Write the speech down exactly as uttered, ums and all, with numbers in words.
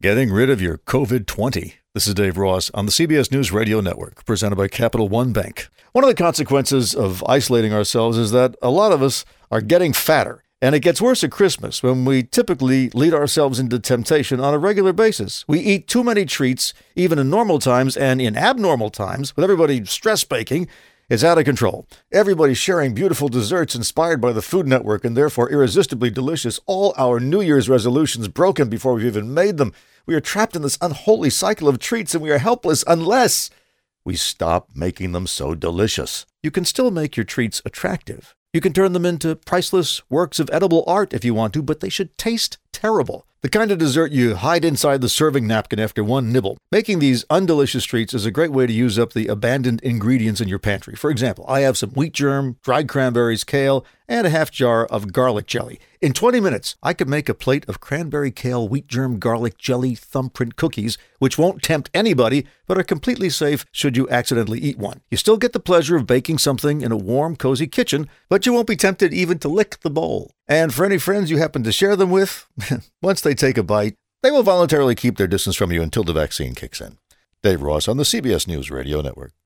Getting rid of your COVID twenty. This is Dave Ross on the C B S News Radio Network, presented by Capital One Bank. One of the consequences of isolating ourselves is that a lot of us are getting fatter. And it gets worse at Christmas, when we typically lead ourselves into temptation on a regular basis. We eat too many treats, even in normal times, and in abnormal times, with everybody stress baking. It's out of control. Everybody's sharing beautiful desserts inspired by the Food Network and therefore irresistibly delicious. All our New Year's resolutions broken before we've even made them. We are trapped in this unholy cycle of treats, and we are helpless unless we stop making them so delicious. You can still make your treats attractive. You can turn them into priceless works of edible art if you want to, but they should taste terrible. The kind of dessert you hide inside the serving napkin after one nibble. Making these undelicious treats is a great way to use up the abandoned ingredients in your pantry. For example, I have some wheat germ, dried cranberries, kale, and a half jar of garlic jelly. In twenty minutes, I could make a plate of cranberry, kale, wheat germ, garlic jelly thumbprint cookies, which won't tempt anybody, but are completely safe should you accidentally eat one. You still get the pleasure of baking something in a warm, cozy kitchen, but you won't be tempted even to lick the bowl. And for any friends you happen to share them with, once they take a bite, they will voluntarily keep their distance from you until the vaccine kicks in. Dave Ross on the C B S News Radio Network.